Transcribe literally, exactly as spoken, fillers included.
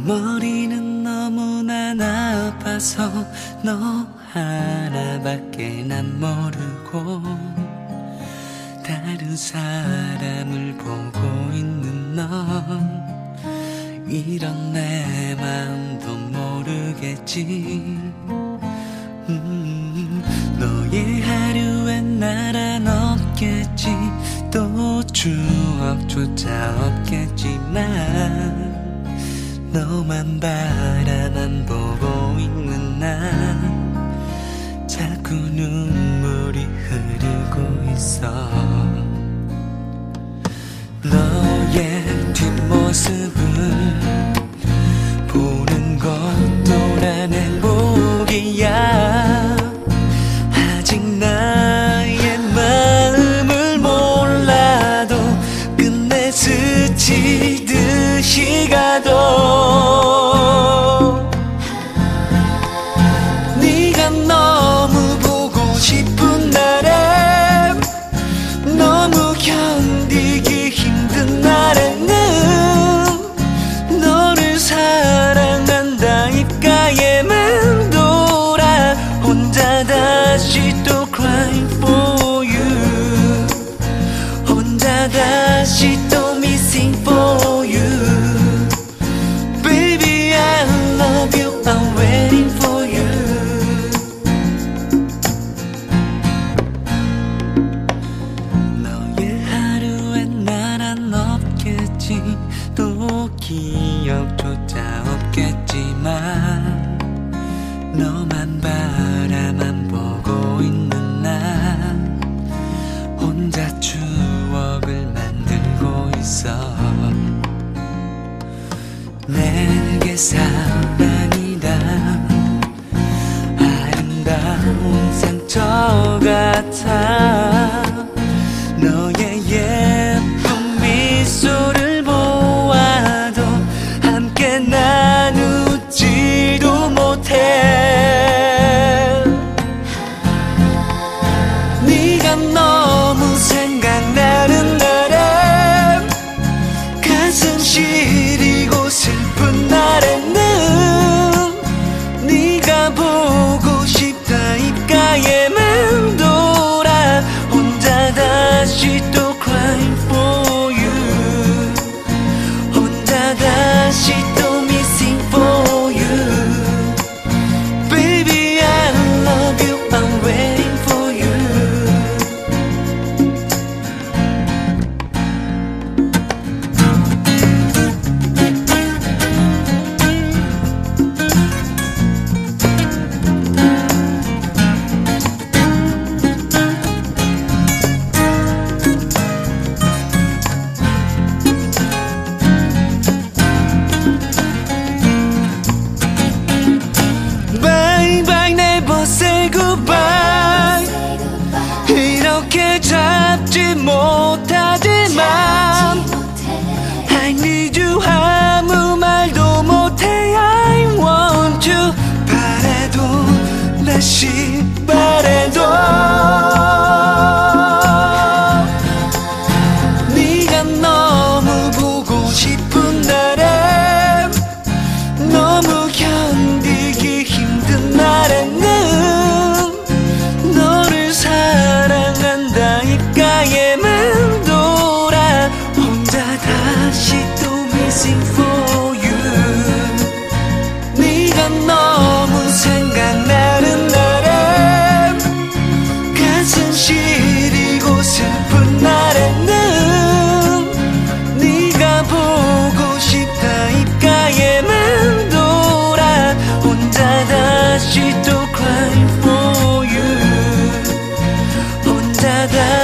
머리는 너무나 나빠서 너 하나밖에 난 모르고 다른 사람을 보고 있는 넌 이런 내 마음도 모르겠지. 음, 너의 하루엔 나란 없겠지. 또 추억조차 없겠지만 너만 바라만 보고 있는 난 자꾸 눈물이 흐르고 있어. 너의 뒷모습을 보는 것도 난 행복이야. 아직 나의 마음을 몰라도 끝내 스치듯이 가도 네가 너무 보고 싶은 날에 너무 견디기 힘든 날에는 너를 사랑한다 입가에 맴돌아 혼자 다시 또 cry for you. 혼자 다시 또 missing for you. Baby I love you, I'm waiting for you. 너의 하루엔 나란 없겠지. 또 기억조차 없겠지만 너만 바라만 보고 있는 난 혼자 추억을 만들고 있어. 내게 사랑이란 아름다운 상처 같아. 너의 예쁜 미소를 보아도 함께 나누지도 못해. 네가 너무 생각나는 날에 가슴 시리고 슬픈 날에는 네가 보고 싶다 입가에 맴돌아 혼자 다시 또 cry for you. 혼자 다시 또 missing for you. Baby I love you, I'm waiting for you. Bye bye never say goodbye. 이렇게 잡지 못하지만 I need you 아무 말도 못해. I want you 바래도 다시 바래도 네가 너무 보고 싶은 날에 너무 견디기 힘든 날에는 너를 사랑한다 입가에 맴돌아 혼자 다시 또 missing for you. 네가 너무 생각나는 날에 가슴 시리고 슬픈 날에는 네가 보고 싶다 입가에 맴돌아 혼자 다시 또 cry for you. 혼자 다시